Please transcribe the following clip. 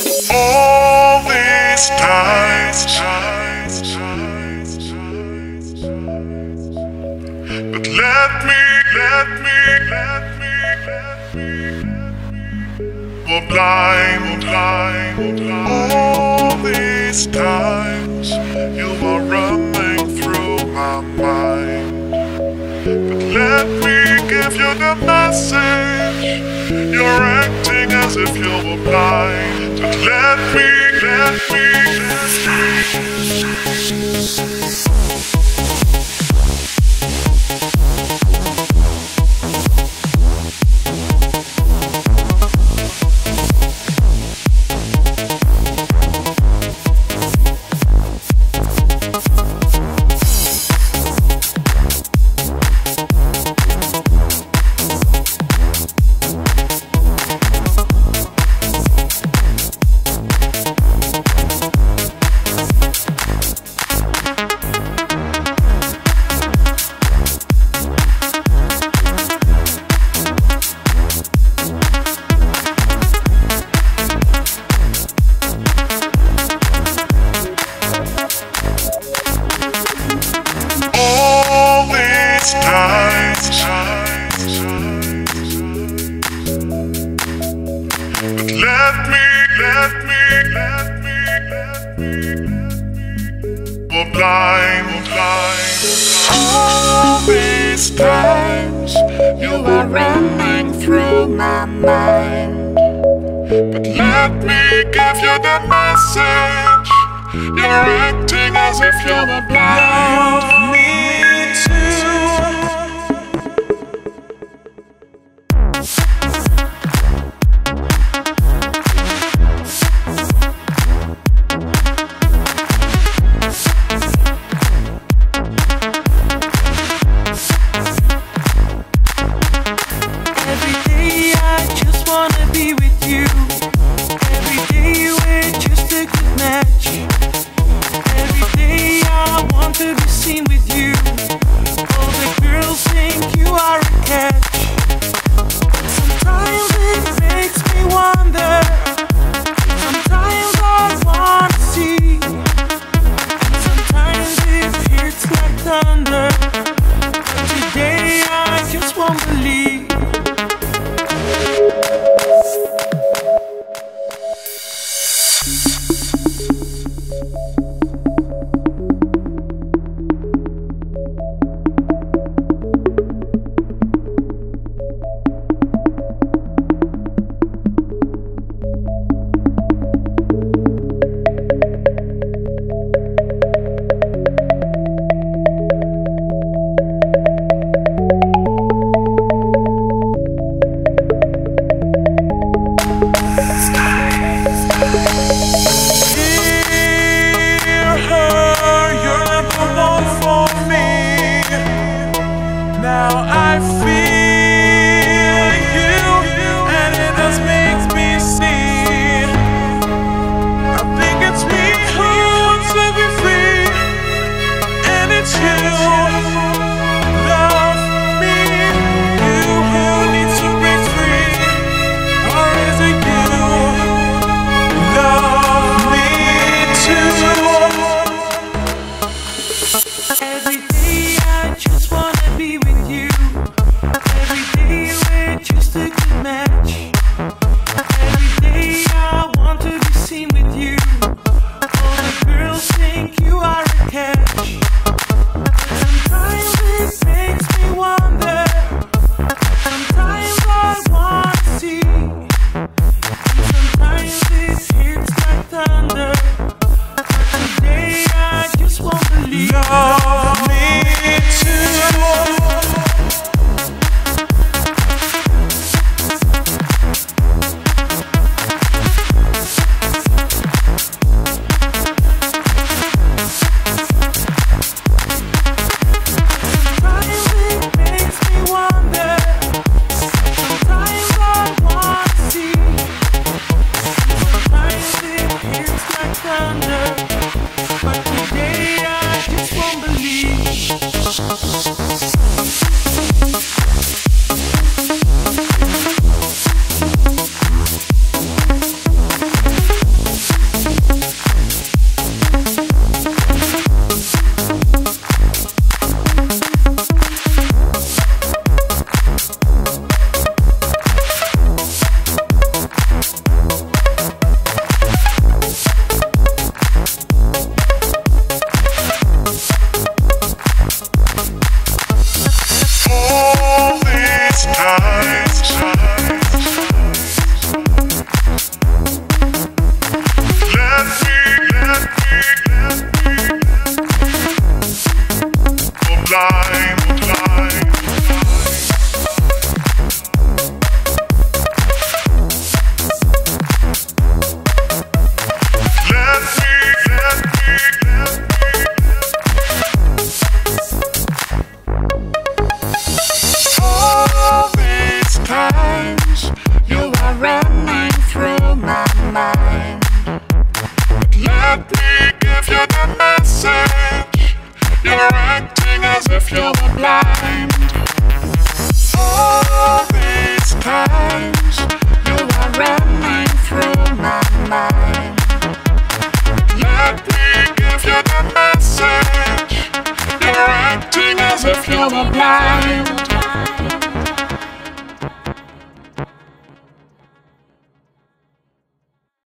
All these times, but we're blind. All these times, you are running through my mind. But let me give you the message. You're acting as if you were blind. But let me. We're blind. All these times, you are running through my mind. But let me give you the message. You're acting as if you were blind. Love me too. To be seen with you, all the girls as if you were blind. All these times you are running through my mind. Let me give you the message. You're acting as if you were blind.